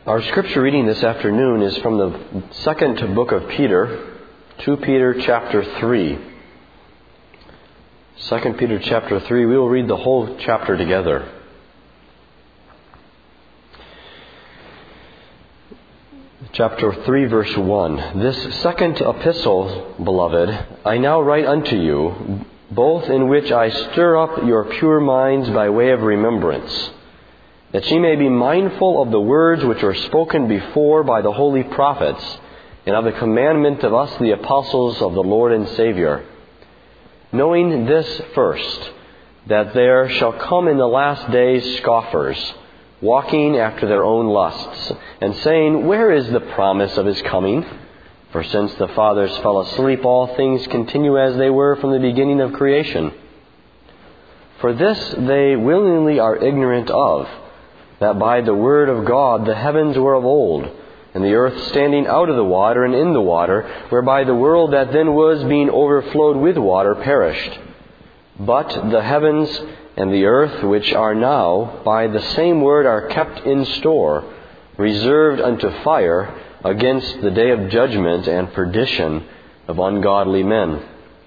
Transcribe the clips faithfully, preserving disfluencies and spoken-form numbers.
Our scripture reading this afternoon is from the second book of Peter, Second Peter chapter three. Second Peter chapter three, we will read the whole chapter together. Chapter three, verse one. This second epistle, beloved, I now write unto you, both in which I stir up your pure minds by way of remembrance, that ye may be mindful of the words which were spoken before by the holy prophets, and of the commandment of us the apostles of the Lord and Savior. Knowing this first, that there shall come in the last days scoffers, walking after their own lusts, and saying, Where is the promise of his coming? For since the fathers fell asleep, all things continue as they were from the beginning of creation. For this they willingly are ignorant of, that by the word of God the heavens were of old, and the earth standing out of the water and in the water, whereby the world that then was, being overflowed with water, perished. But the heavens and the earth, which are now, by the same word are kept in store, reserved unto fire, against the day of judgment and perdition of ungodly men.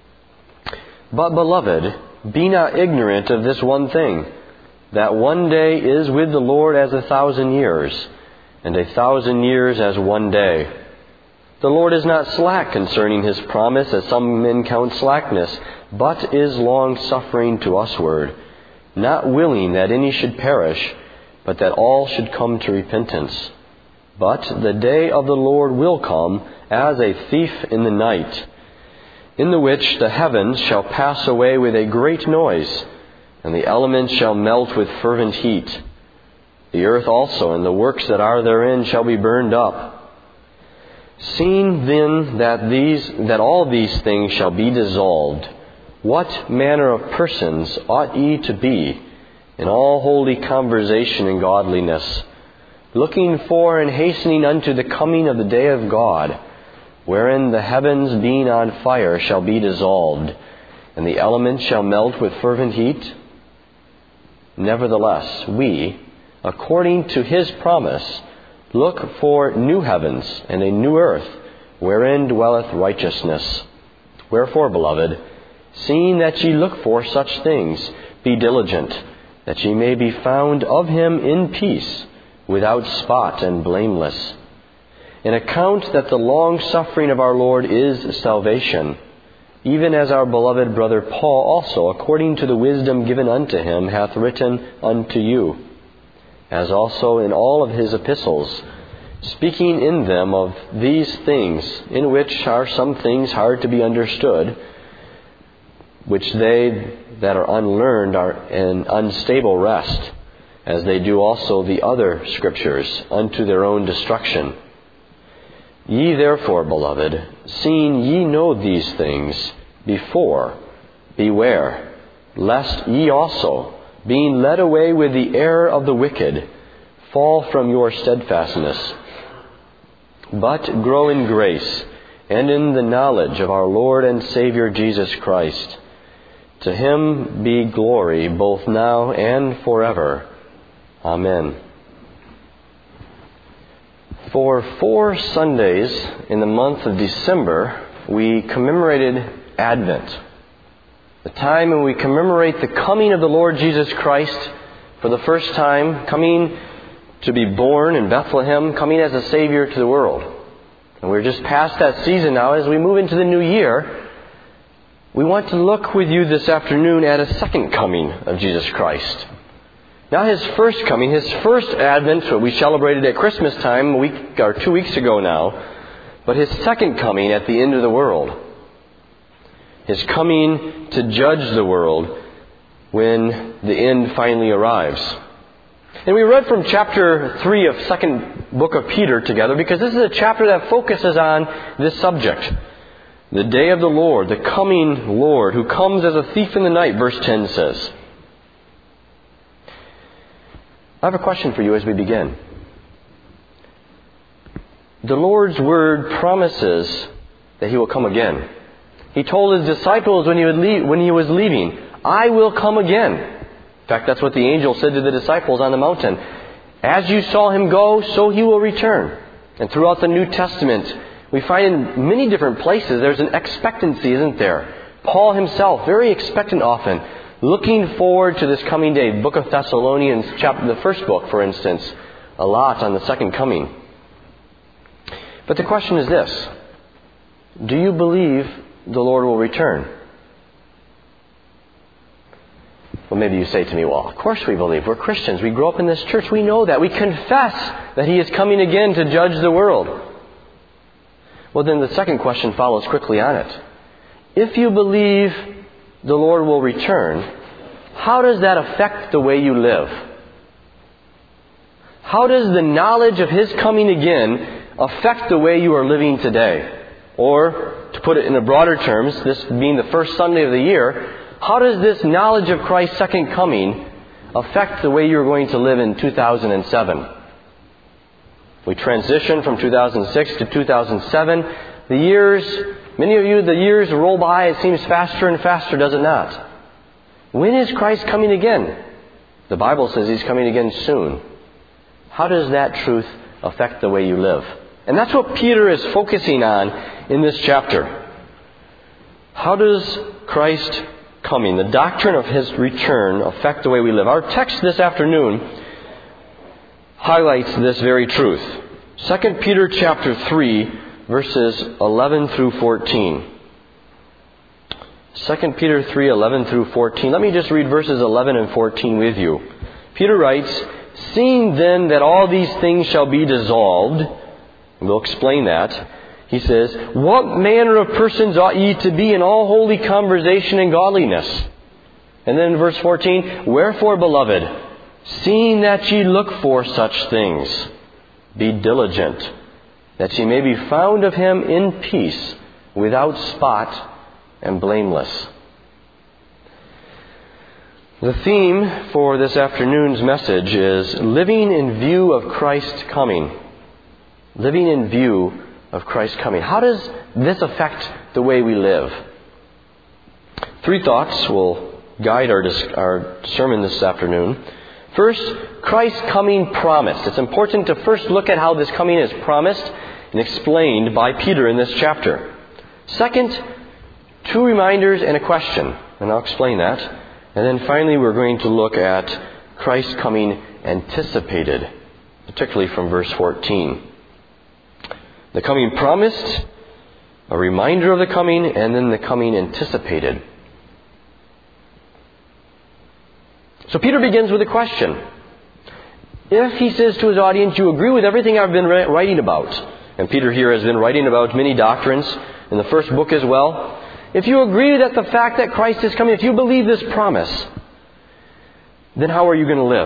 But, beloved, be not ignorant of this one thing, that one day is with the Lord as a thousand years, and a thousand years as one day. The Lord is not slack concerning his promise, as some men count slackness, but is long-suffering to usward, not willing that any should perish, but that all should come to repentance. But the day of the Lord will come as a thief in the night, in the which the heavens shall pass away with a great noise, and the elements shall melt with fervent heat. The earth also and the works that are therein shall be burned up. Seeing then that these that all these things shall be dissolved, what manner of persons ought ye to be in all holy conversation and godliness, looking for and hastening unto the coming of the day of God, wherein the heavens being on fire shall be dissolved, and the elements shall melt with fervent heat? Nevertheless, we, according to his promise, look for new heavens and a new earth, wherein dwelleth righteousness. Wherefore, beloved, seeing that ye look for such things, be diligent, that ye may be found of him in peace, without spot and blameless. And account that the long suffering of our Lord is salvation, even as our beloved brother Paul also, according to the wisdom given unto him, hath written unto you, as also in all of his epistles, speaking in them of these things, in which are some things hard to be understood, which they that are unlearned are in unstable rest, as they do also the other scriptures, unto their own destruction. Ye therefore, beloved, seeing ye know these things before, beware, lest ye also, being led away with the error of the wicked, fall from your steadfastness. But grow in grace, and in the knowledge of our Lord and Savior Jesus Christ. To him be glory both now and forever. Amen. For four Sundays in the month of December, we commemorated Advent, the time when we commemorate the coming of the Lord Jesus Christ for the first time, coming to be born in Bethlehem, coming as a Savior to the world. And we're just past that season now. As we move into the new year, we want to look with you this afternoon at a second coming of Jesus Christ. Not his first coming, his first Advent, what we celebrated at Christmas time a week or two weeks ago now, but his second coming at the end of the world. His coming to judge the world when the end finally arrives. And we read from chapter three of second book of Peter together, because this is a chapter that focuses on this subject. The day of the Lord, the coming Lord, who comes as a thief in the night, verse ten says. I have a question for you as we begin. The Lord's Word promises that He will come again. He told His disciples when He would leave, when He was leaving, I will come again. In fact, that's what the angel said to the disciples on the mountain. As you saw him go, so he will return. And throughout the New Testament, we find in many different places there's an expectancy, isn't there? Paul himself, very expectant often, looking forward to this coming day. Book of Thessalonians, chapter, the first book, for instance, a lot on the second coming. But the question is this: do you believe the Lord will return? Well, maybe you say to me, well, of course we believe. We're Christians. We grew up in this church. We know that. We confess that He is coming again to judge the world. Well, then the second question follows quickly on it. If you believe the Lord will return, how does that affect the way you live? How does the knowledge of His coming again affect the way you are living today? Or, to put it in a broader terms, this being the first Sunday of the year, how does this knowledge of Christ's second coming affect the way you're going to live in two thousand seven? We transition from two thousand six to two thousand seven. The years, many of you, the years roll by. It seems faster and faster, does it not? When is Christ coming again? The Bible says He's coming again soon. How does that truth affect the way you live? And that's what Peter is focusing on in this chapter. How does Christ coming, the doctrine of His return, affect the way we live? Our text this afternoon highlights this very truth. Second Peter chapter three, verses eleven through fourteen. Second Peter three, eleven through fourteen. Let me just read verses eleven and fourteen with you. Peter writes, "Seeing then that all these things shall be dissolved," we'll explain that. He says, "What manner of persons ought ye to be in all holy conversation and godliness?" And then in verse fourteen, "Wherefore, beloved, seeing that ye look for such things, be diligent, that ye may be found of Him in peace, without spot and blameless." The theme for this afternoon's message is living in view of Christ's coming. Living in view of Christ's coming. How does this affect the way we live? Three thoughts will guide our, our sermon this afternoon. First, Christ's coming promised. It's important to first look at how this coming is promised and explained by Peter in this chapter. Second, two reminders and a question, and I'll explain that. And then finally, we're going to look at Christ's coming anticipated, particularly from verse fourteen. The coming promised, a reminder of the coming, and then the coming anticipated. So Peter begins with a question. If he says to his audience, "You agree with everything I've been writing about," and Peter here has been writing about many doctrines in the first book as well. If you agree that the fact that Christ is coming, if you believe this promise, then how are you going to live?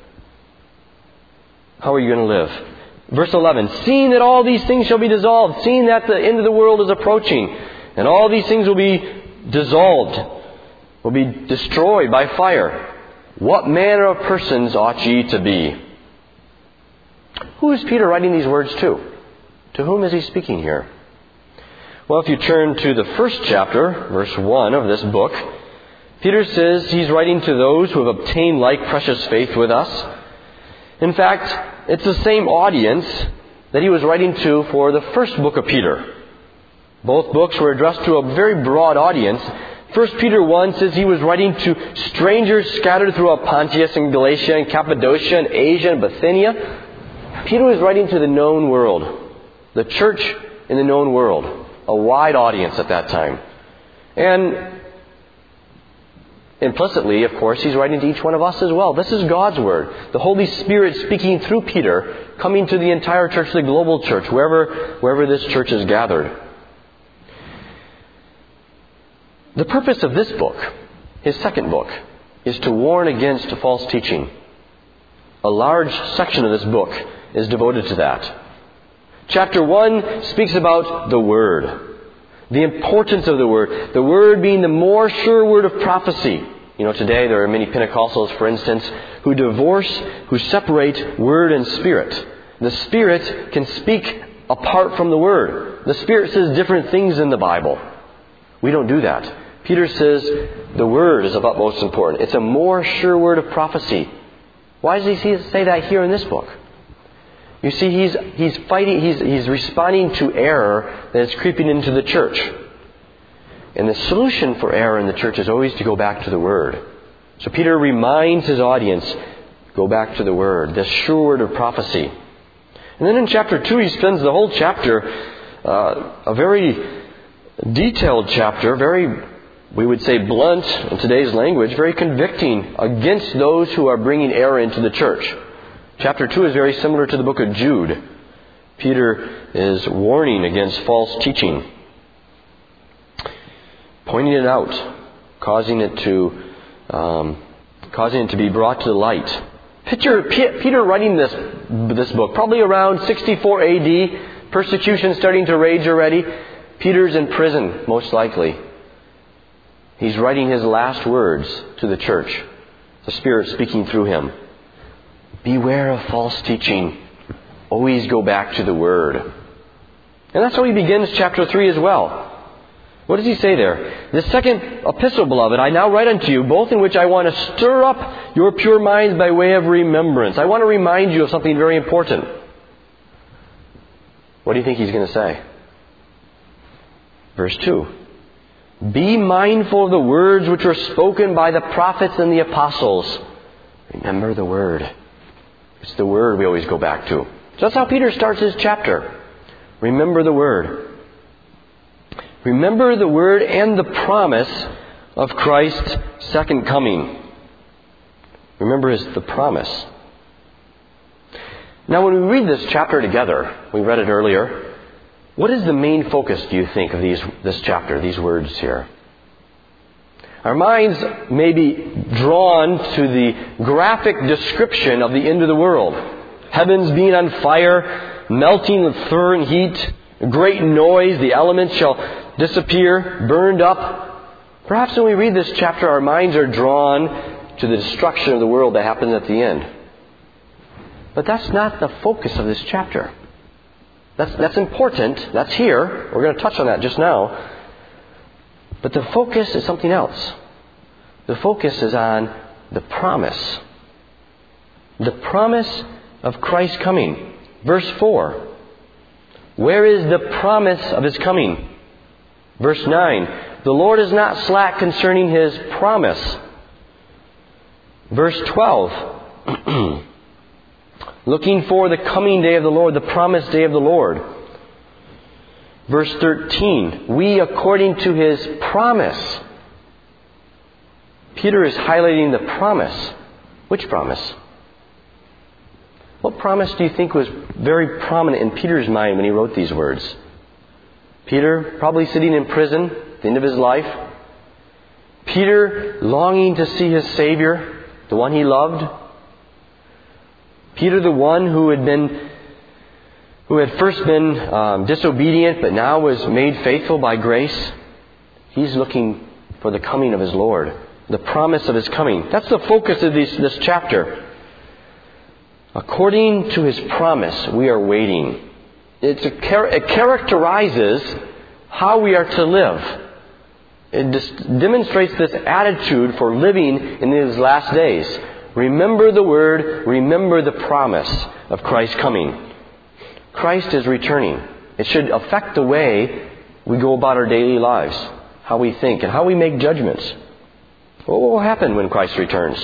How are you going to live? Verse eleven, "Seeing that all these things shall be dissolved," seeing that the end of the world is approaching, and all these things will be dissolved, will be destroyed by fire. "What manner of persons ought ye to be?" Who is Peter writing these words to? To whom is he speaking here? Well, if you turn to the first chapter, verse one of this book, Peter says he's writing to those who have obtained like precious faith with us. In fact, it's the same audience that he was writing to for the first book of Peter. Both books were addressed to a very broad audience. First Peter one says he was writing to strangers scattered throughout Pontus and Galatia and Cappadocia and Asia and Bithynia. Peter was writing to the known world, the church in the known world, a wide audience at that time. And implicitly, of course, he's writing to each one of us as well. This is God's Word. The Holy Spirit speaking through Peter, coming to the entire church, the global church, wherever, wherever this church is gathered. The purpose of this book, his second book, is to warn against false teaching. A large section of this book is devoted to that. Chapter one speaks about the Word. The importance of the Word. The Word being the more sure word of prophecy. You know, today there are many Pentecostals, for instance, who divorce, who separate Word and Spirit. The Spirit can speak apart from the Word. The Spirit says different things in the Bible. We don't do that. Peter says the Word is of utmost importance. It's a more sure word of prophecy. Why does he say that here in this book? You see, he's he's fighting, he's he's responding to error that is creeping into the church. And the solution for error in the church is always to go back to the Word. So Peter reminds his audience, go back to the Word, the sure word of prophecy. And then in chapter two, he spends the whole chapter, uh, a very detailed chapter, very, we would say blunt in today's language, very convicting against those who are bringing error into the church. Chapter two is very similar to the book of Jude. Peter is warning against false teaching, pointing it out, causing it to um, causing it to be brought to light. Picture P- Peter writing this this book, probably around sixty-four A D, persecution starting to rage already. Peter's in prison, most likely. He's writing his last words to the church, the Spirit speaking through him. Beware of false teaching. Always go back to the Word. And that's how he begins chapter three as well. What does he say there? The second epistle, beloved, I now write unto you, both in which I want to stir up your pure minds by way of remembrance. I want to remind you of something very important. What do you think he's going to say? Verse two. Be mindful of the words which were spoken by the prophets and the apostles. Remember the Word. It's the Word we always go back to. So that's how Peter starts his chapter. Remember the Word. Remember the Word and the promise of Christ's second coming. Remember his, the promise. Now when we read this chapter together, we read it earlier, what is the main focus, do you think, of these, this chapter, these words here? Our minds may be drawn to the graphic description of the end of the world. Heavens being on fire, melting with fervent heat, great noise, the elements shall disappear, burned up. Perhaps when we read this chapter, our minds are drawn to the destruction of the world that happens at the end. But that's not the focus of this chapter. That's, that's important. That's here. We're going to touch on that just now. But the focus is something else. The focus is on the promise. The promise of Christ's coming. Verse four. Where is the promise of His coming? Verse nine. The Lord is not slack concerning His promise. Verse twelve. Looking for the coming day of the Lord, the promised day of the Lord. Verse thirteen. We according to His promise. Peter is highlighting the promise. Which promise? What promise do you think was very prominent in Peter's mind when he wrote these words? Peter, probably sitting in prison at the end of his life. Peter longing to see his Savior, the one he loved. Peter, the one who had been, who had first been um, disobedient, but now was made faithful by grace. He's looking for the coming of his Lord, the promise of His coming. That's the focus of this, this chapter. According to His promise, we are waiting. It's a, it characterizes how we are to live. It just demonstrates this attitude for living in these last days. Remember the Word, remember the promise of Christ's coming. Christ is returning. It should affect the way we go about our daily lives, how we think, and how we make judgments. What will happen when Christ returns?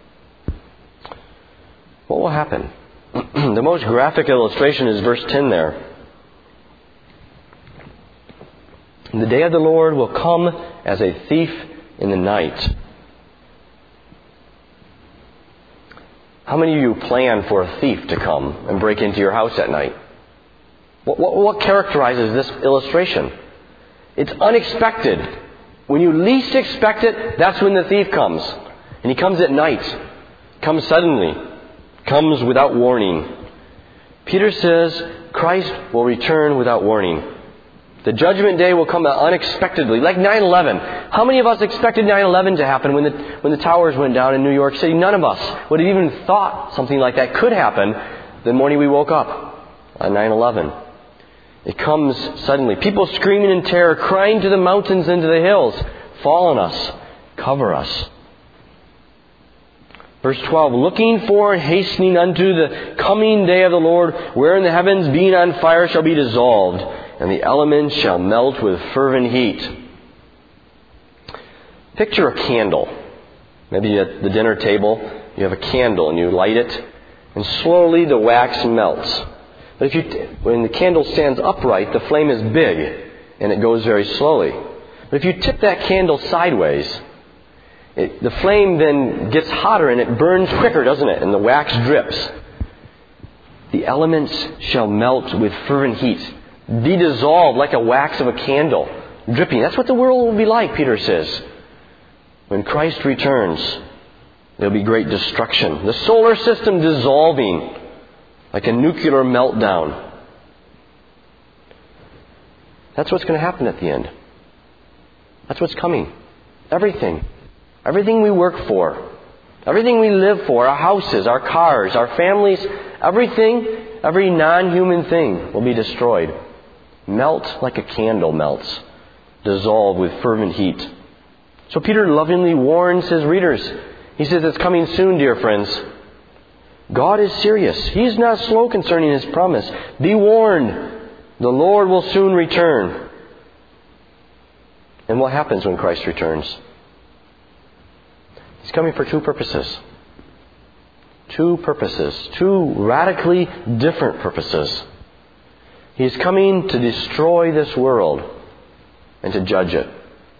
What will happen? The most graphic illustration is verse ten there. The day of the Lord will come as a thief in the night. How many of you plan for a thief to come and break into your house at night? What, what, what characterizes this illustration? It's unexpected. When you least expect it, that's when the thief comes. And he comes at night. Comes suddenly. Comes without warning. Peter says Christ will return without warning. The judgment day will come unexpectedly, like nine eleven. How many of us expected nine eleven to happen when the when the towers went down in New York City? None of us would have even thought something like that could happen the morning we woke up on nine eleven. It comes suddenly. People screaming in terror, crying to the mountains and to the hills, fall on us, cover us. Verse twelve, looking for and hastening unto the coming day of the Lord, wherein the heavens being on fire shall be dissolved, and the elements shall melt with fervent heat. Picture a candle. Maybe at the dinner table you have a candle and you light it, and slowly the wax melts. But if you, when the candle stands upright, the flame is big and it goes very slowly. But if you tip that candle sideways, It, the flame then gets hotter and it burns quicker, doesn't it? And the wax drips. The elements shall melt with fervent heat, be dissolved like a wax of a candle, dripping. That's what the world will be like, Peter says. When Christ returns, there'll be great destruction. The solar system dissolving like a nuclear meltdown. That's what's going to happen at the end. That's what's coming. Everything. Everything we work for, everything we live for, our houses, our cars, our families, everything, every non-human thing will be destroyed. Melt like a candle melts, dissolve with fervent heat. So Peter lovingly warns his readers. He says it's coming soon, dear friends. God is serious. He's not slow concerning His promise. Be warned, the Lord will soon return. And what happens when Christ returns? He's coming for two purposes. Two purposes. Two radically different purposes. He's coming to destroy this world and to judge it.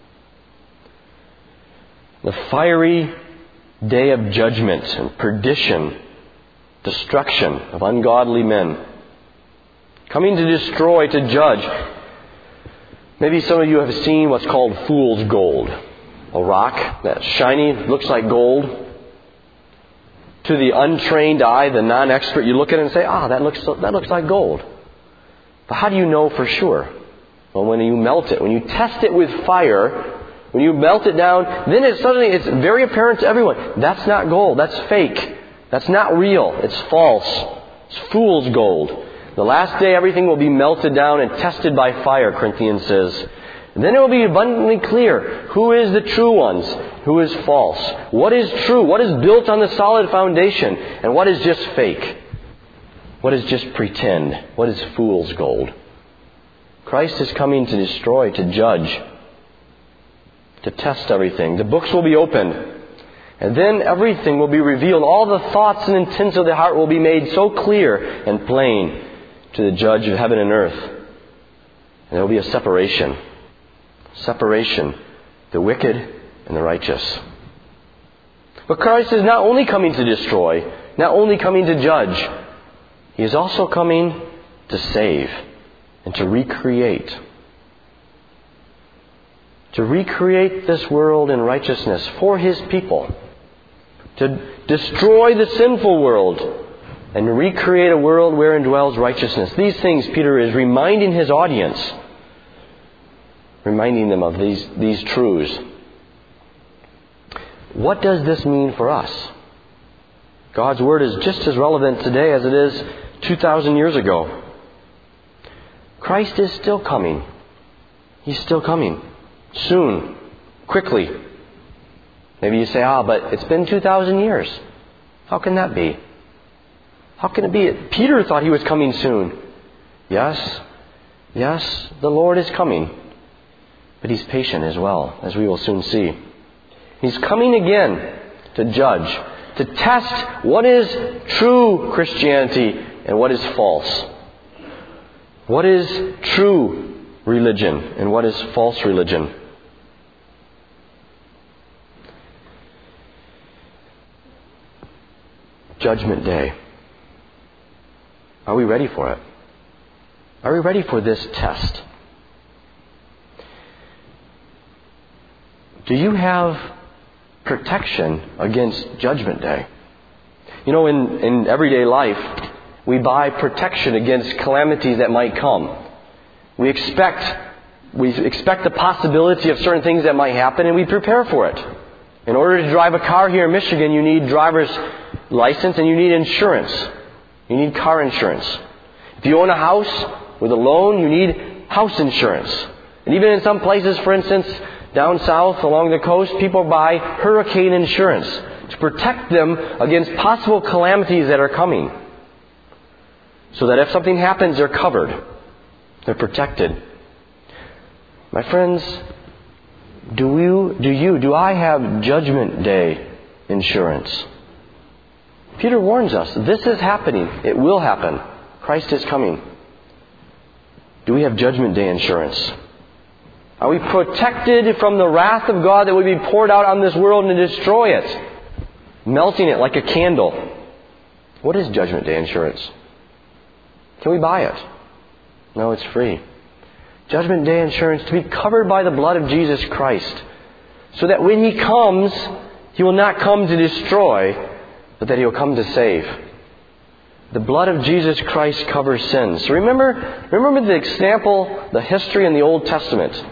The fiery day of judgment and perdition, destruction of ungodly men. Coming to destroy, to judge. Maybe some of you have seen what's called fool's gold. A rock that's shiny, looks like gold. To the untrained eye, the non-expert, you look at it and say, ah, that looks that looks like gold. But how do you know for sure? Well, when you melt it, when you test it with fire, when you melt it down, then it suddenly it's very apparent to everyone. That's not gold. That's fake. That's not real. It's false. It's fool's gold. The last day, everything will be melted down and tested by fire, Corinthians says. And then it will be abundantly clear who is the true ones, who is false. What is true? What is built on the solid foundation? And what is just fake? What is just pretend? What is fool's gold? Christ is coming to destroy, to judge, to test everything. The books will be opened. And then everything will be revealed. All the thoughts and intents of the heart will be made so clear and plain to the judge of heaven and earth. And there will be a separation. Separation, the wicked and the righteous. But Christ is not only coming to destroy, not only coming to judge, He is also coming to save and to recreate. To recreate this world in righteousness for His people. To destroy the sinful world and recreate a world wherein dwells righteousness. These things Peter is reminding his audience. Reminding them of these, these truths. What does this mean for us? God's Word is just as relevant today as it is two thousand years ago. Christ is still coming. He's still coming. Soon. Quickly. Maybe you say, ah, but it's been two thousand years. How can that be? How can it be? Peter thought he was coming soon. Yes. Yes, the Lord is coming. But He's patient as well, as we will soon see. He's coming again to judge, to test what is true Christianity and what is false. What is true religion and what is false religion. Judgment Day. Are we ready for it? Are we ready for this test? Do you have protection against Judgment Day? You know, in, in everyday life, we buy protection against calamities that might come. We expect, we expect the possibility of certain things that might happen, and we prepare for it. In order to drive a car here in Michigan, you need driver's license and you need insurance. You need car insurance. If you own a house with a loan, you need house insurance. And even in some places, for instance, down south along the coast, people buy hurricane insurance to protect them against possible calamities that are coming. So that if something happens, they're covered. They're protected. My friends, do you, do you, do I have Judgment Day insurance? Peter warns us, this is happening. It will happen. Christ is coming. Do we have Judgment Day insurance? Are we protected from the wrath of God that would be poured out on this world and destroy it, melting it like a candle? What is Judgment Day insurance? Can we buy it? No, it's free. Judgment Day insurance to be covered by the blood of Jesus Christ, so that when He comes, He will not come to destroy, but that He will come to save. The blood of Jesus Christ covers sins. So remember, remember the example, the history in the Old Testament.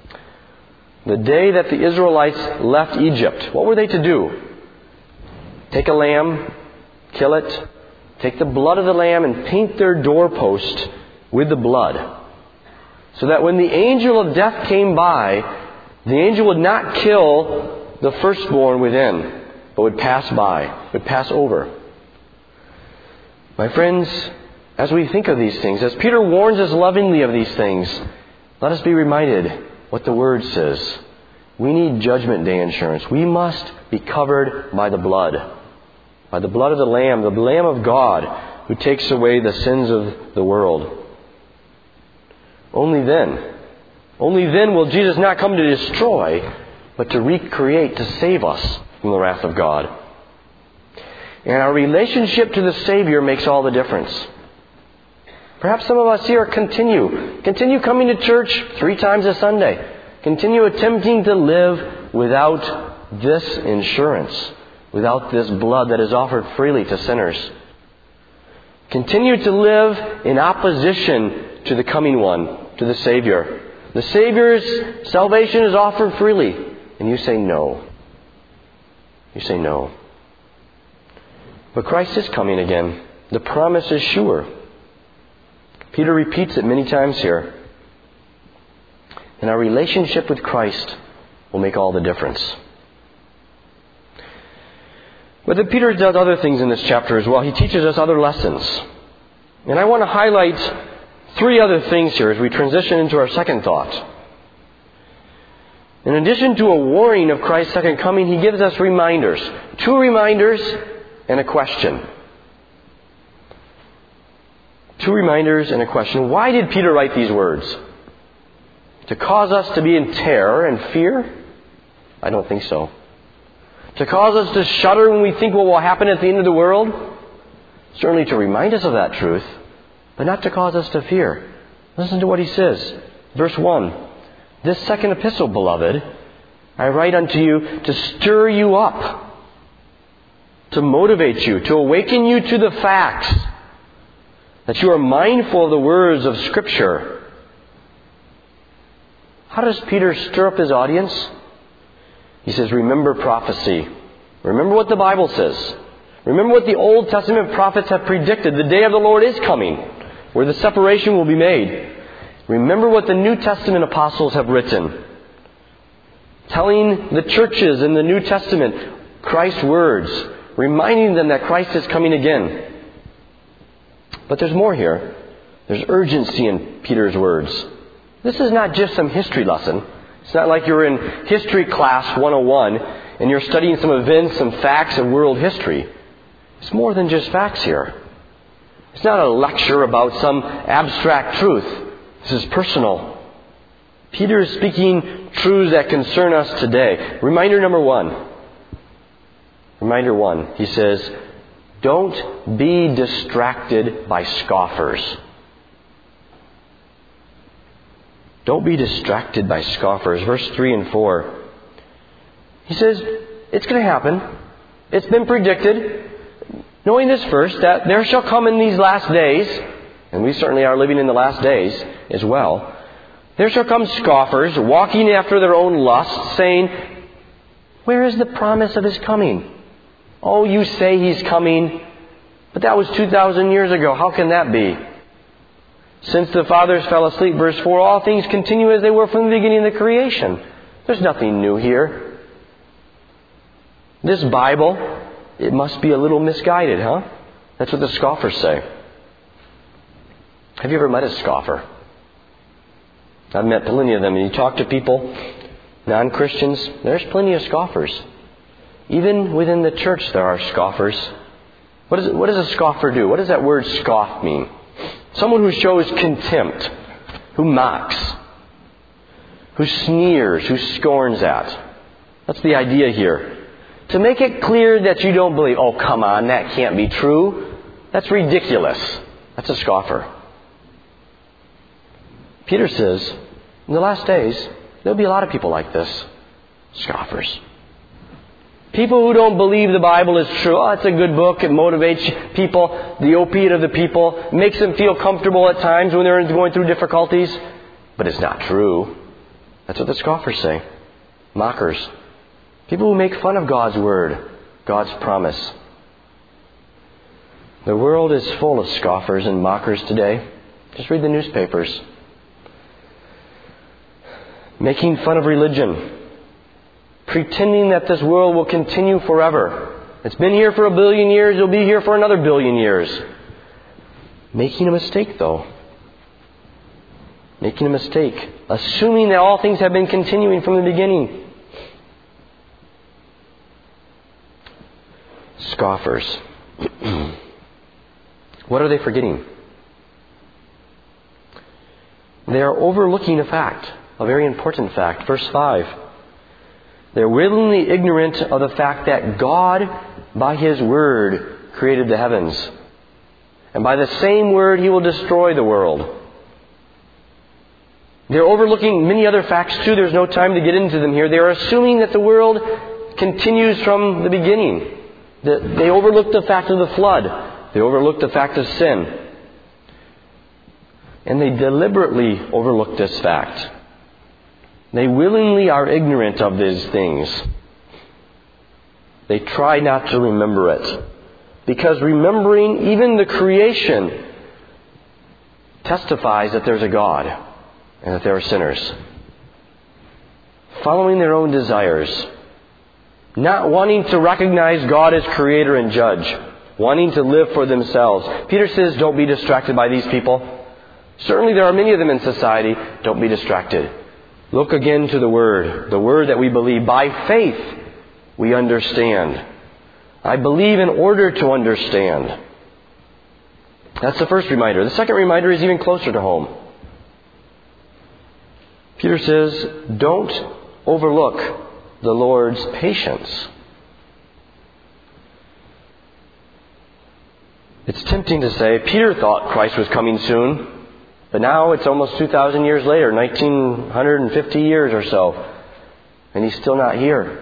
The day that the Israelites left Egypt, what were they to do? Take a lamb, kill it, take the blood of the lamb and paint their doorpost with the blood. So that when the angel of death came by, the angel would not kill the firstborn within, but would pass by, would pass over. My friends, as we think of these things, as Peter warns us lovingly of these things, let us be reminded what the Word says. We need Judgment Day insurance. We must be covered by the blood. By the blood of the Lamb, the Lamb of God, who takes away the sins of the world. Only then, only then will Jesus not come to destroy, but to recreate, to save us from the wrath of God. And our relationship to the Savior makes all the difference. Perhaps some of us here continue. Continue coming to church three times a Sunday. Continue attempting to live without this insurance, without this blood that is offered freely to sinners. Continue to live in opposition to the coming one, to the Savior. The Savior's salvation is offered freely, and you say no. You say no. But Christ is coming again. The promise is sure. Peter repeats it many times here. And our relationship with Christ will make all the difference. But then Peter does other things in this chapter as well. He teaches us other lessons. And I want to highlight three other things here as we transition into our second thought. In addition to a warning of Christ's second coming, he gives us reminders. Two reminders and a question. Two reminders and a question. Why did Peter write these words? To cause us to be in terror and fear? I don't think so. To cause us to shudder when we think what will happen at the end of the world? Certainly to remind us of that truth, but not to cause us to fear. Listen to what he says. Verse one. This second epistle, beloved, I write unto you to stir you up, to motivate you, to awaken you to the facts, that you are mindful of the words of Scripture. How does Peter stir up his audience? He says, remember prophecy. Remember what the Bible says. Remember what the Old Testament prophets have predicted. The day of the Lord is coming, where the separation will be made. Remember what the New Testament apostles have written, telling the churches in the New Testament Christ's words, reminding them that Christ is coming again. But there's more here. There's urgency in Peter's words. This is not just some history lesson. It's not like you're in history class one oh one and you're studying some events, some facts of world history. It's more than just facts here. It's not a lecture about some abstract truth. This is personal. Peter is speaking truths that concern us today. Reminder number one. Reminder one. He says, don't be distracted by scoffers. Don't be distracted by scoffers. Verse three and four. He says, it's going to happen. It's been predicted. Knowing this first, that there shall come in these last days, and we certainly are living in the last days as well, there shall come scoffers, walking after their own lusts, saying, where is the promise of His coming? Oh, you say He's coming, but that was two thousand years ago. How can that be? Since the fathers fell asleep, verse four, all things continue as they were from the beginning of the creation. There's nothing new here. This Bible, it must be a little misguided, huh? That's what the scoffers say. Have you ever met a scoffer? I've met plenty of them. And you talk to people, non-Christians, there's plenty of scoffers. Even within the church there are scoffers. What, is, what does a scoffer do? What does that word scoff mean? Someone who shows contempt, who mocks, who sneers, who scorns at. That's the idea here. To make it clear that you don't believe, oh, come on, that can't be true. That's ridiculous. That's a scoffer. Peter says, in the last days, there'll be a lot of people like this. Scoffers. People who don't believe the Bible is true. Oh, it's a good book. It motivates people. The opiate of the people. Makes them feel comfortable at times when they're going through difficulties. But it's not true. That's what the scoffers say. Mockers. People who make fun of God's Word. God's promise. The world is full of scoffers and mockers today. Just read the newspapers. Making fun of religion. Pretending that this world will continue forever. It's been here for a billion years. It'll be here for another billion years. Making a mistake, though. Making a mistake. Assuming that all things have been continuing from the beginning. Scoffers. What are they forgetting? They are overlooking a fact. A very important fact. Verse five. They're willingly ignorant of the fact that God, by His Word, created the heavens. And by the same Word, He will destroy the world. They're overlooking many other facts too. There's no time to get into them here. They're assuming that the world continues from the beginning. They overlook the fact of the flood. They overlook the fact of sin. And they deliberately overlook this fact. They willingly are ignorant of these things. They try not to remember it. Because remembering even the creation testifies that there's a God and that there are sinners. Following their own desires. Not wanting to recognize God as creator and judge. Wanting to live for themselves. Peter says, don't be distracted by these people. Certainly there are many of them in society. Don't be distracted. Look again to the Word. The Word that we believe. By faith, we understand. I believe in order to understand. That's the first reminder. The second reminder is even closer to home. Peter says, don't overlook the Lord's patience. It's tempting to say, Peter thought Christ was coming soon. But now it's almost two thousand years later, nineteen fifty years or so. And He's still not here.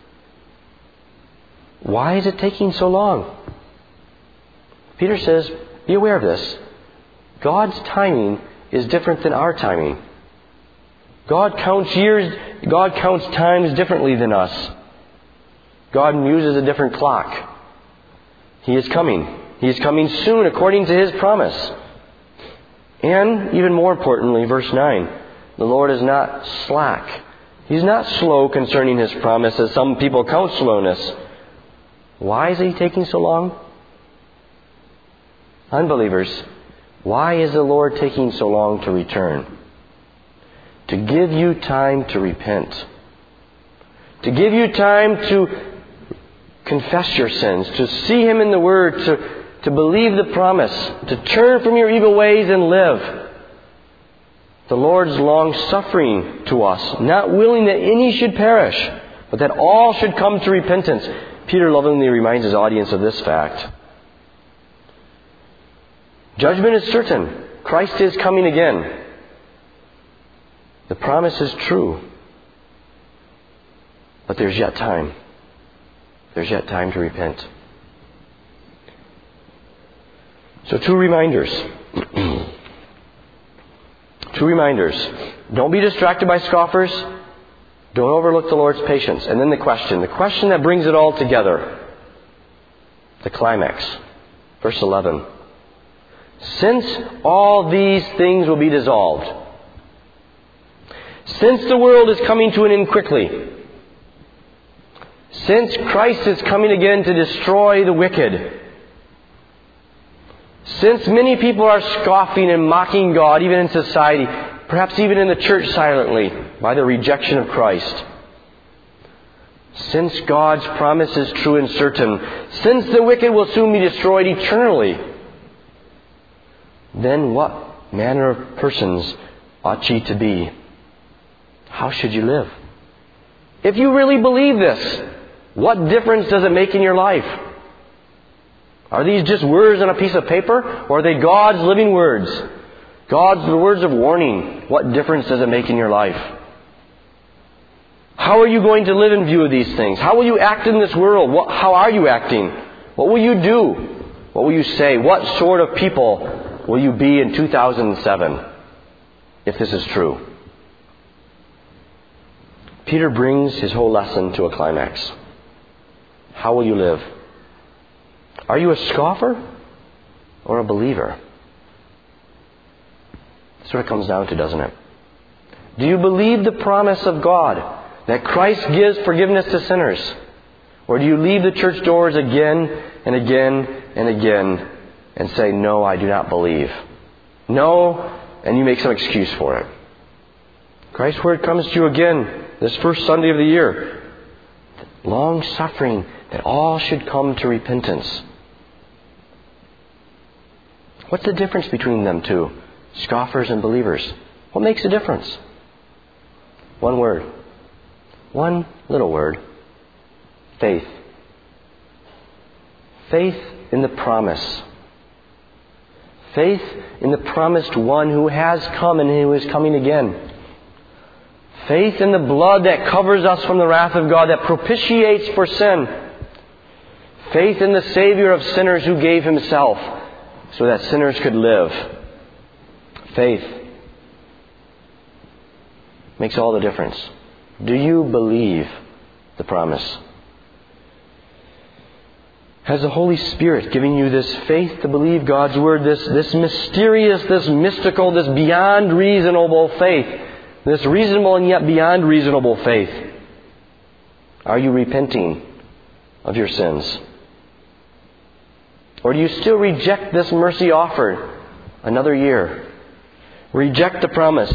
Why is it taking so long? Peter says, be aware of this. God's timing is different than our timing. God counts years, God counts times differently than us. God uses a different clock. He is coming. He is coming soon according to His promise. And, even more importantly, verse nine, the Lord is not slack. He's not slow concerning His promise, as some people count slowness. Why is He taking so long? Unbelievers, why is the Lord taking so long to return? To give you time to repent. To give you time to confess your sins, to see Him in the Word, to To believe the promise, to turn from your evil ways and live. The Lord's long-suffering to us, not willing that any should perish, but that all should come to repentance. Peter lovingly reminds his audience of this fact. Judgment is certain. Christ is coming again. The promise is true. But there's yet time. There's yet time to repent. So two reminders. two reminders. Don't be distracted by scoffers. Don't overlook the Lord's patience. And then the question. The question that brings it all together. The climax. Verse eleven. Since all these things will be dissolved. Since the world is coming to an end quickly. Since Christ is coming again to destroy the wicked, since many people are scoffing and mocking God, even in society, perhaps even in the church silently, by the rejection of Christ, since God's promise is true and certain, since the wicked will soon be destroyed eternally, then what manner of persons ought ye to be? How should you live? If you really believe this, what difference does it make in your life? Are these just words on a piece of paper? Or are they God's living words? God's words of warning. What difference does it make in your life? How are you going to live in view of these things? How will you act in this world? What, how are you acting? What will you do? What will you say? What sort of people will you be in two thousand seven if this is true? Peter brings his whole lesson to a climax. How will you live? Are you a scoffer or a believer? That's what it comes down to, doesn't it? Do you believe the promise of God that Christ gives forgiveness to sinners? Or do you leave the church doors again and again and again and say, no, I do not believe? No, and you make some excuse for it. Christ's word comes to you again this first Sunday of the year. Long suffering, that all should come to repentance. What's the difference between them two? Scoffers and believers. What makes a difference? One word. One little word. Faith. Faith in the promise. Faith in the promised one who has come and who is coming again. Faith in the blood that covers us from the wrath of God, that propitiates for sin. Faith in the Savior of sinners who gave Himself so that sinners could live. Faith makes all the difference. Do you believe the promise? Has the Holy Spirit given you this faith to believe God's Word, this, this mysterious, this mystical, this beyond reasonable faith, this reasonable and yet beyond reasonable faith? Are you repenting of your sins? Or do you still reject this mercy offered another year? Reject the promise.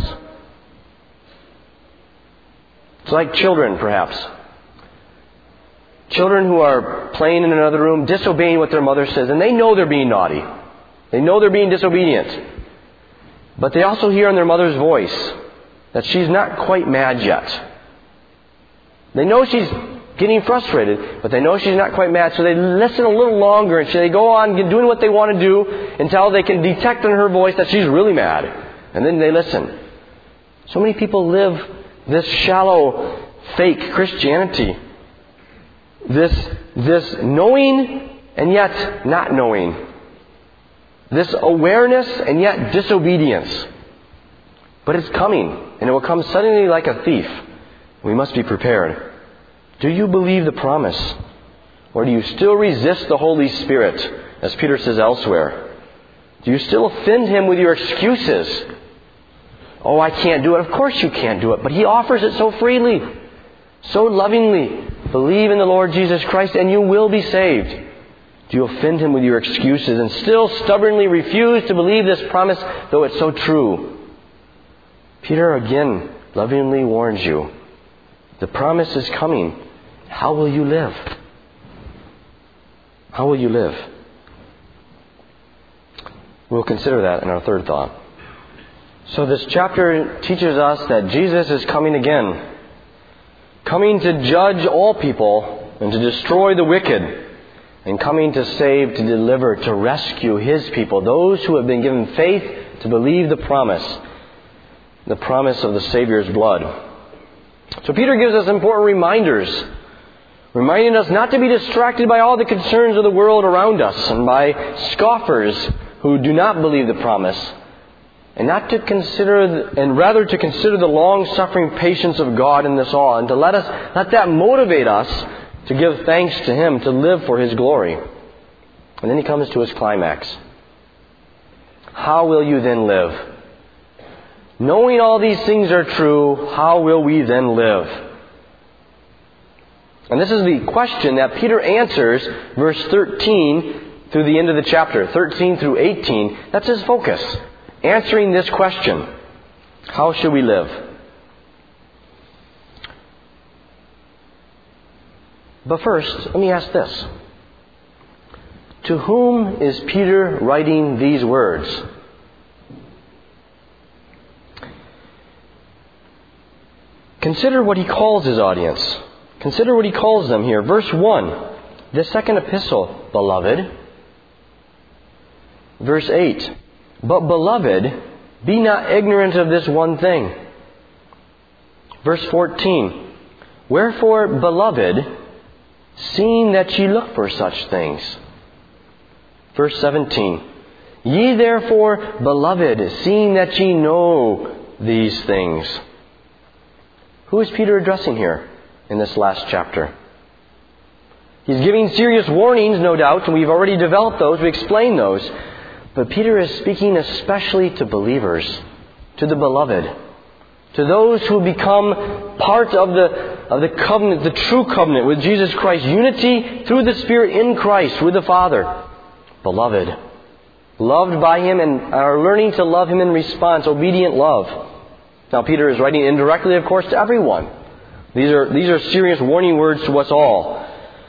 It's like children, perhaps. Children who are playing in another room, disobeying what their mother says, and they know they're being naughty. They know they're being disobedient. But they also hear in their mother's voice that she's not quite mad yet. They know she's getting frustrated, but they know she's not quite mad, so they listen a little longer, and so they go on doing what they want to do until they can detect in her voice that she's really mad. And then they listen. So many people live this shallow, fake Christianity. This, this knowing and yet not knowing. This awareness and yet disobedience. But it's coming, and it will come suddenly like a thief. We must be prepared. Do you believe the promise? Or do you still resist the Holy Spirit, as Peter says elsewhere? Do you still offend Him with your excuses? Oh, I can't do it. Of course you can't do it. But He offers it so freely, so lovingly. Believe in the Lord Jesus Christ and you will be saved. Do you offend Him with your excuses and still stubbornly refuse to believe this promise, though it's so true? Peter again lovingly warns you. The promise is coming. How will you live? How will you live? We'll consider that in our third thought. So this chapter teaches us that Jesus is coming again. Coming to judge all people and to destroy the wicked. And coming to save, to deliver, to rescue His people. Those who have been given faith to believe the promise. The promise of the Savior's blood. So Peter gives us important reminders. Reminding us not to be distracted by all the concerns of the world around us. And by scoffers who do not believe the promise. And not to consider, and rather to consider the long-suffering patience of God in this all. And to let us, let that motivate us to give thanks to Him, to live for His glory. And then he comes to his climax. How will you then live? Knowing all these things are true, how will we then live? And this is the question that Peter answers, verse thirteen through the end of the chapter, thirteen through eighteen. That's his focus, answering this question. How should we live? But first, let me ask this. To whom is Peter writing these words? Consider what he calls his audience. Consider what he calls them here. Verse one, the second epistle, beloved. Verse eight, but beloved, be not ignorant of this one thing. Verse fourteen, wherefore, beloved, seeing that ye look for such things. Verse seventeen, ye therefore, beloved, seeing that ye know these things. Who is Peter addressing here in this last chapter? He's giving serious warnings, no doubt, and we've already developed those, we explained those. But Peter is speaking especially to believers, to the beloved, to those who become part of the, of the covenant, the true covenant with Jesus Christ, unity through the Spirit in Christ with the Father. Beloved, loved by Him and are learning to love Him in response, obedient love. Now Peter is writing indirectly, of course, to everyone. These are, these are serious warning words to us all.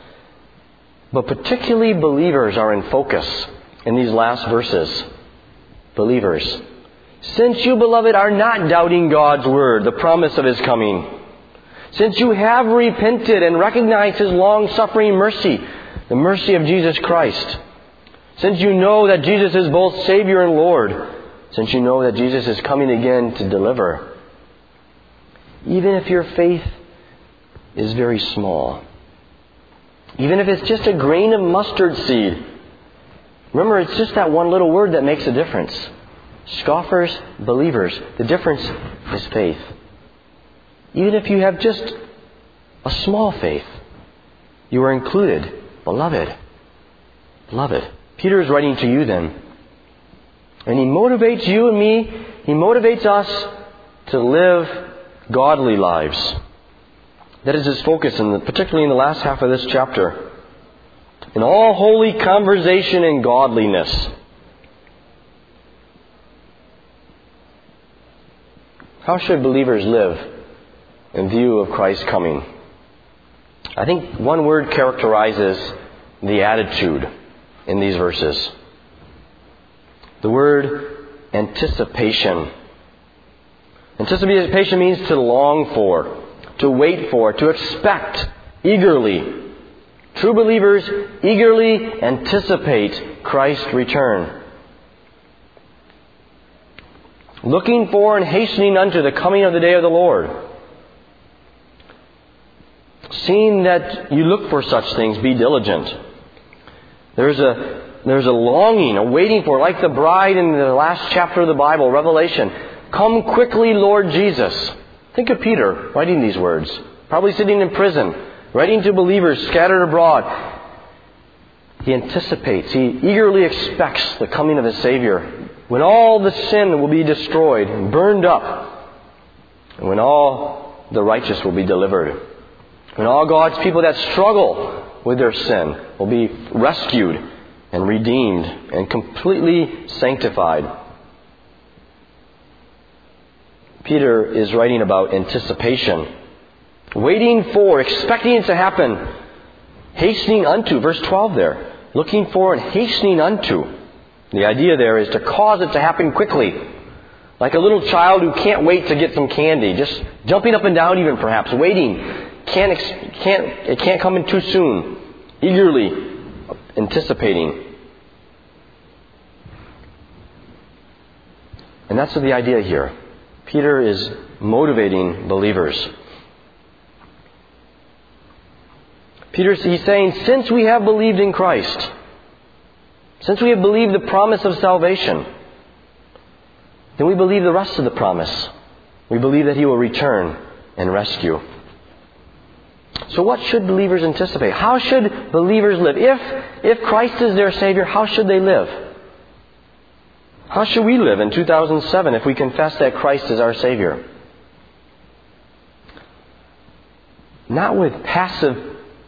But particularly believers are in focus in these last verses. Believers. Since you, beloved, are not doubting God's word, the promise of His coming. Since you have repented and recognized His long-suffering mercy, the mercy of Jesus Christ. Since you know that Jesus is both Savior and Lord. Since you know that Jesus is coming again to deliver. Even if your faith is very small. Even if it's just a grain of mustard seed. Remember, it's just that one little word that makes a difference. Scoffers, believers. The difference is faith. Even if you have just a small faith, you are included. Beloved. Beloved. Peter is writing to you then. And he motivates you and me, he motivates us to live godly lives. That is his focus, in the, particularly in the last half of this chapter. In all holy conversation and godliness. How should believers live in view of Christ's coming? I think one word characterizes the attitude in these verses. The word anticipation. Anticipation means to long for, to wait for, to expect eagerly. True believers eagerly anticipate Christ's return. Looking for and hastening unto the coming of the day of the Lord. Seeing that you look for such things, be diligent. There's a There's a longing, a waiting for, like the bride in the last chapter of the Bible, Revelation. Come quickly, Lord Jesus. Think of Peter writing these words. Probably sitting in prison, writing to believers scattered abroad. He anticipates, he eagerly expects the coming of His Savior. When all the sin will be destroyed, burned up. And when all the righteous will be delivered. When all God's people that struggle with their sin will be rescued and redeemed and completely sanctified. Peter is writing about anticipation. Waiting for, expecting it to happen. Hastening unto, verse twelve there. Looking for and hastening unto. The idea there is to cause it to happen quickly. Like a little child who can't wait to get some candy. Just jumping up and down even perhaps. Waiting. Can't, can't, it can't come in too soon. Eagerly anticipating. And that's the idea here. Peter is motivating believers. Peter, he's saying, since we have believed in Christ, since we have believed the promise of salvation, then we believe the rest of the promise. We believe that He will return and rescue. So what should believers anticipate? How should believers live? If, if Christ is their Savior, how should they live? How should we live in two thousand seven if we confess that Christ is our Savior? Not with passive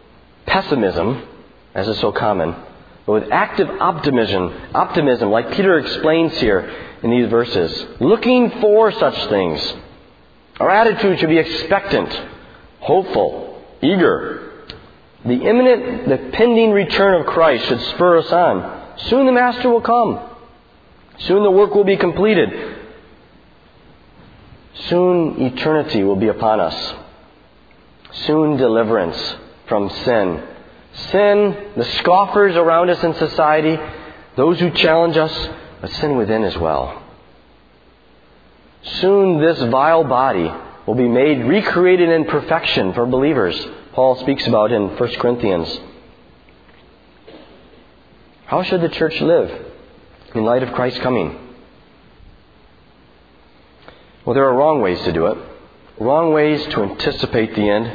pessimism, as is so common, but with active optimism, optimism, like Peter explains here in these verses, looking for such things. Our attitude should be expectant, hopeful, eager. The imminent, the pending return of Christ should spur us on. Soon the Master will come. Soon the work will be completed. Soon eternity will be upon us. Soon deliverance from sin. Sin, the scoffers around us in society, those who challenge us, but sin within as well. Soon this vile body will be made recreated in perfection for believers. Paul speaks about in First Corinthians. How should the church live in light of Christ's coming? Well, there are wrong ways to do it. Wrong ways to anticipate the end.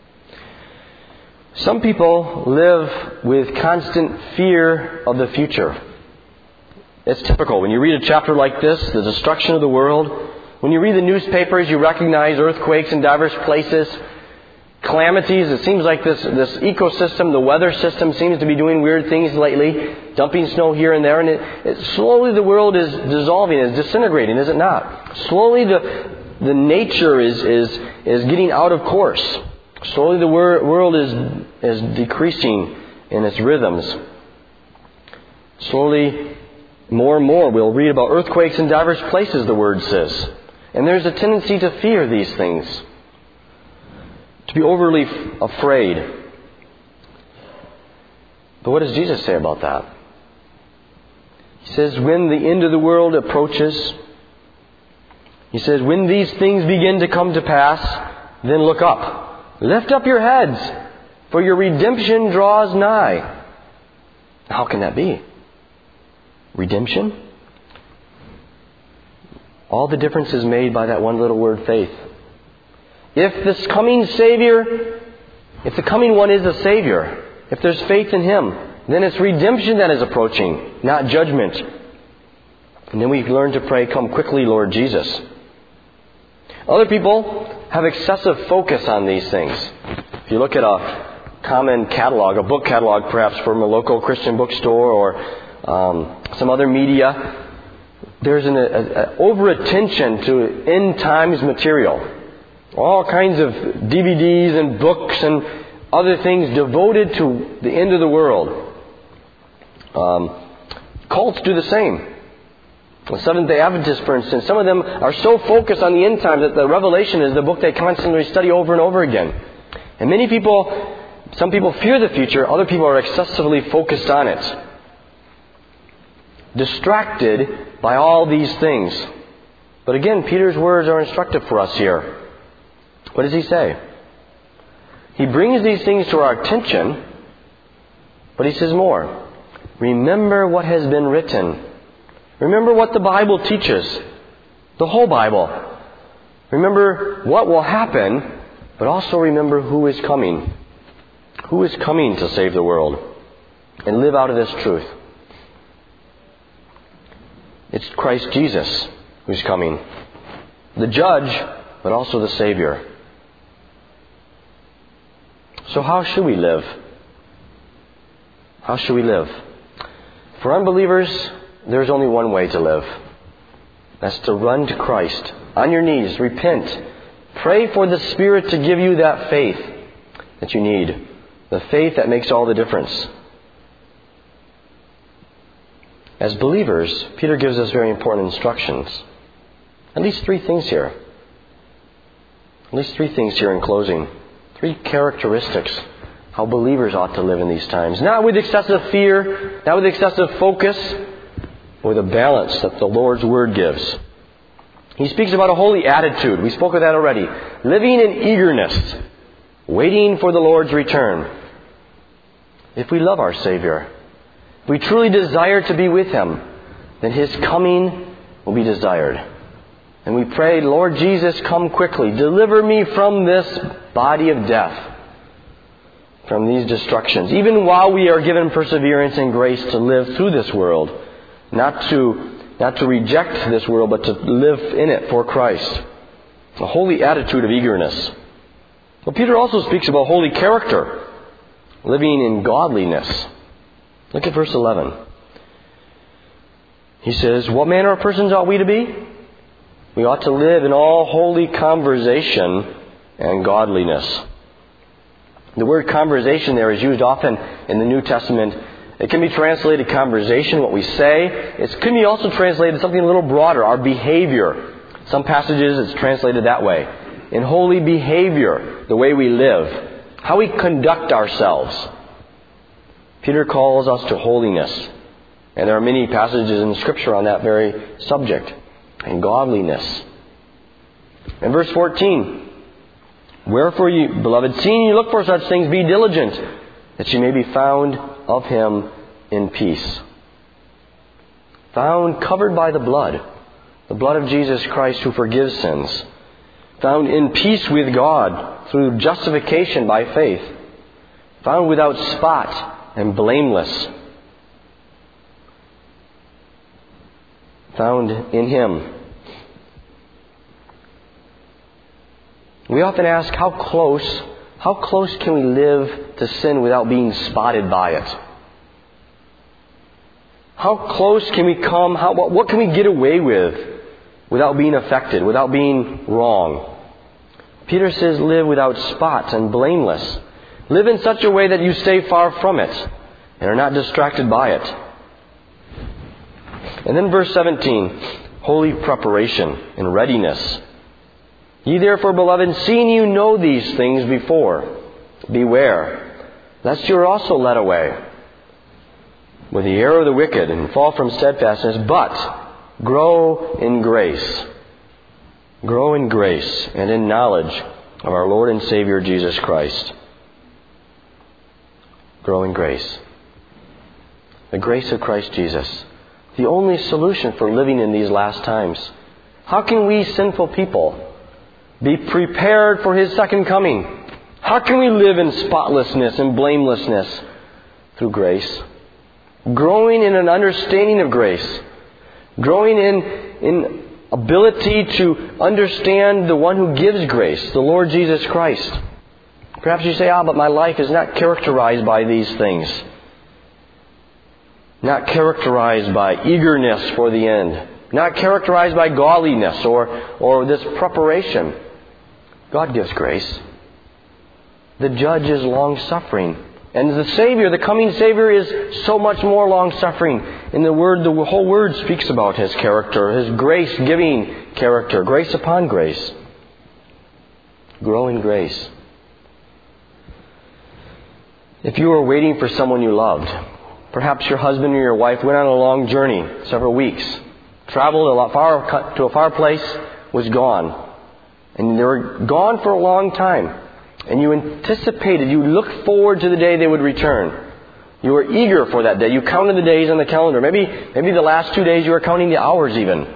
Some people live with constant fear of the future. It's typical. When you read a chapter like this, the destruction of the world, when you read the newspapers, you recognize earthquakes in diverse places, calamities. It seems like this, this ecosystem, the weather system, seems to be doing weird things lately, dumping snow here and there, and it, it, slowly the world is dissolving, is disintegrating, is it not? Slowly the the nature is is is getting out of course. Slowly the wor- world is is decreasing in its rhythms. Slowly, more and more, we'll read about earthquakes in diverse places, the Word says. And there's a tendency to fear these things, to be overly f- afraid. But what does Jesus say about that? He says, when the end of the world approaches, He says, when these things begin to come to pass, then look up. Lift up your heads, for your redemption draws nigh. How can that be? Redemption? All the difference is made by that one little word, faith. If this coming Savior, if the coming one is a Savior, if there's faith in Him, then it's redemption that is approaching, not judgment. And then we learn to pray, come quickly, Lord Jesus. Other people have excessive focus on these things. If you look at a common catalog, a book catalog perhaps from a local Christian bookstore or um, some other media, there's an a, a, over-attention to end times material. All kinds of D V Ds and books and other things devoted to the end of the world. Um, cults do the same. The Seventh-day Adventists, for instance, some of them are so focused on the end times that the Revelation is the book they constantly study over and over again. And many people, some people fear the future, other people are excessively focused on it. Distracted by all these things. But again, Peter's words are instructive for us here. What does he say? He brings these things to our attention, but he says more. Remember what has been written. Remember what the Bible teaches. The whole Bible. Remember what will happen, but also remember who is coming. Who is coming to save the world and live out of this truth. It's Christ Jesus who's coming. The judge, but also the Savior. So how should we live? How should we live? For unbelievers, there's only one way to live. That's to run to Christ. On your knees, repent. Pray for the Spirit to give you that faith that you need. The faith that makes all the difference. As believers, Peter gives us very important instructions. At least three things here. At least three things here in closing. Three characteristics how believers ought to live in these times. Not with excessive fear, not with excessive focus, but with a balance that the Lord's Word gives. He speaks about a holy attitude. We spoke of that already. Living in eagerness, waiting for the Lord's return. If we love our Savior, if we truly desire to be with Him, then His coming will be desired. And we pray, Lord Jesus, come quickly. Deliver me from this body of death, from these destructions. Even while we are given perseverance and grace to live through this world, not to not to reject this world, but to live in it for Christ. A holy attitude of eagerness. Well, Peter also speaks about holy character. living in godliness. Look at verse eleven. He says, what manner of persons ought we to be? We ought to live in all holy conversation and godliness. The word conversation there is used often in the New Testament. It can be translated conversation, what we say. It can be also translated something a little broader, our behavior. Some passages it's translated that way. In holy behavior, the way we live, how we conduct ourselves. Peter calls us to holiness. And there are many passages in Scripture on that very subject. And godliness. In verse fourteen, wherefore you, beloved, seeing you look for such things, be diligent, that you may be found of Him in peace. Found covered by the blood. The blood of Jesus Christ who forgives sins. Found in peace with God through justification by faith. Found without spot and blameless. Found in Him. We often ask, how close, how close can we live to sin without being spotted by it? How close can we come, how, what, what can we get away with without being affected, without being wrong? Peter says, live without spot and blameless. Live in such a way that you stay far from it and are not distracted by it. And then verse seventeen, holy preparation and readiness. Ye therefore, beloved, seeing you know these things before, beware, lest you are also led away with the error of the wicked and fall from steadfastness, but grow in grace. Grow in grace and in knowledge of our Lord and Savior Jesus Christ. Grow in grace. The grace of Christ Jesus. The only solution for living in these last times. How can we sinful people be prepared for His second coming? How can we live in spotlessness and blamelessness? Through grace. Growing in an understanding of grace. Growing in, in ability to understand the one who gives grace, the Lord Jesus Christ. Perhaps you say, ah, but my life is not characterized by these things. Not characterized by eagerness for the end. Not characterized by godliness or, or this preparation. God gives grace. The judge is long-suffering. And the Savior, the coming Savior, is so much more long-suffering. In the Word, the whole Word speaks about His character, His grace-giving character, grace upon grace. Grow in grace. If you were waiting for someone you loved, perhaps your husband or your wife went on a long journey, several weeks, traveled a lot far to a far place, was gone. And they were gone for a long time. And you anticipated, you looked forward to the day they would return. You were eager for that day. You counted the days on the calendar. Maybe, maybe the last two days you were counting the hours even.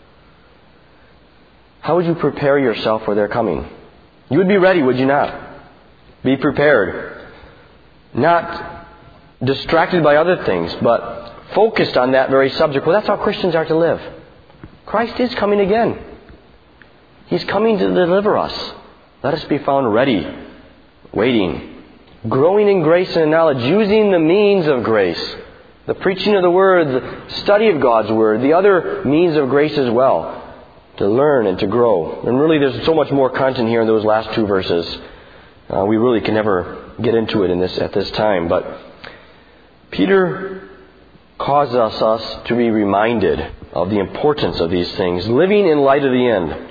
How would you prepare yourself for their coming? You would be ready, would you not? Be prepared. Not distracted by other things, but focused on that very subject. Well, that's how Christians are to live. Christ is coming again. He's coming to deliver us. Let us be found ready, waiting, growing in grace and knowledge, using the means of grace, the preaching of the Word, the study of God's Word, the other means of grace as well, to learn and to grow. And really there's so much more content here in those last two verses. Uh, we really can never get into it in this at this time. But Peter causes us to be reminded of the importance of these things, living in light of the end.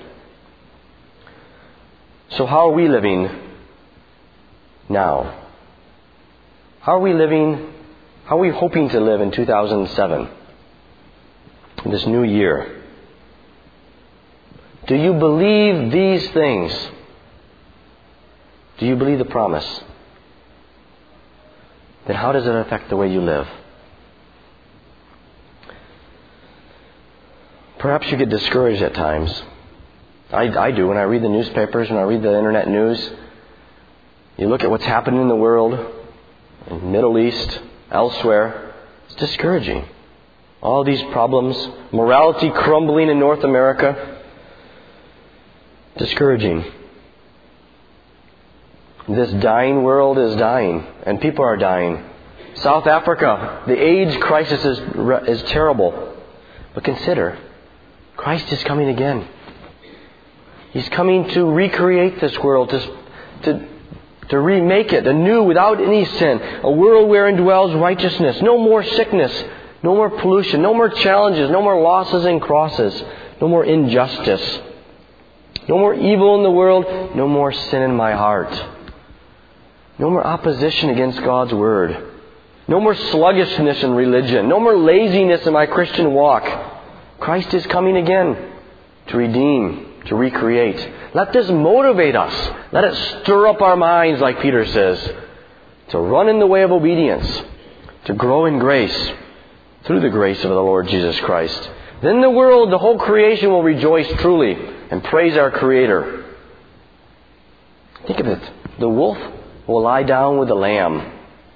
So how are we living now? How are we living, how are we hoping to live in two thousand seven, in this new year? Do you believe these things? Do you believe the promise? Then how does it affect the way you live? Perhaps you get discouraged at times. I, I do when I read the newspapers, when I read the internet news. You look at what's happening in the world, in the Middle East, elsewhere. It's discouraging. All these problems, morality crumbling in North America. Discouraging. This dying world is dying, and people are dying. South Africa, the AIDS crisis is, is terrible. But consider, Christ is coming again. He's coming to recreate this world, to, to, to remake it anew without any sin. A world wherein dwells righteousness. No more sickness. No more pollution. No more challenges. No more losses and crosses. No more injustice. No more evil in the world. No more sin in my heart. No more opposition against God's Word. No more sluggishness in religion. No more laziness in my Christian walk. Christ is coming again to redeem, to recreate. Let this motivate us. Let it stir up our minds, like Peter says, to run in the way of obedience, to grow in grace through the grace of the Lord Jesus Christ. Then the world, the whole creation will rejoice truly and praise our Creator. Think of it. The wolf will lie down with the lamb.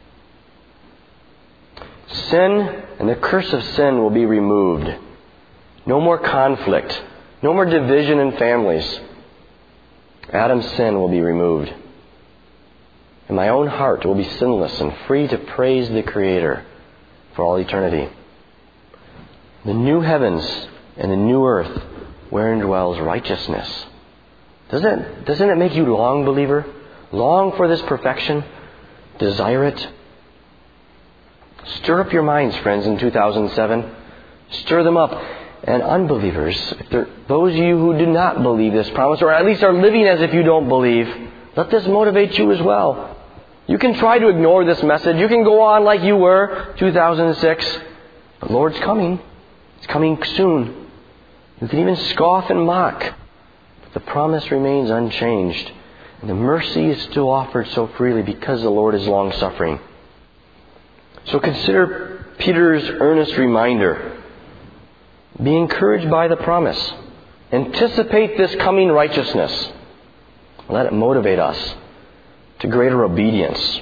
Sin and the curse of sin will be removed. No more conflict. No more division in families. Adam's sin will be removed. And my own heart will be sinless and free to praise the Creator for all eternity. The new heavens and the new earth wherein dwells righteousness. Doesn't it, doesn't it make you long, believer? Long for this perfection? Desire it? Stir up your minds, friends, in two thousand seven. Stir them up. And unbelievers, if there, those of you who do not believe this promise, or at least are living as if you don't believe, let this motivate you as well. You can try to ignore this message. You can go on like you were, two thousand six. The Lord's coming. It's coming soon. You can even scoff and mock. But the promise remains unchanged. And the mercy is still offered so freely because the Lord is long-suffering. So consider Peter's earnest reminder. Be encouraged by the promise. Anticipate this coming righteousness. Let it motivate us to greater obedience.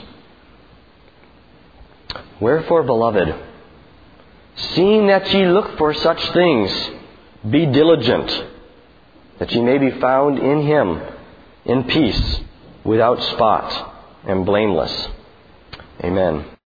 Wherefore, beloved, seeing that ye look for such things, be diligent, that ye may be found in Him, in peace, without spot, and blameless. Amen.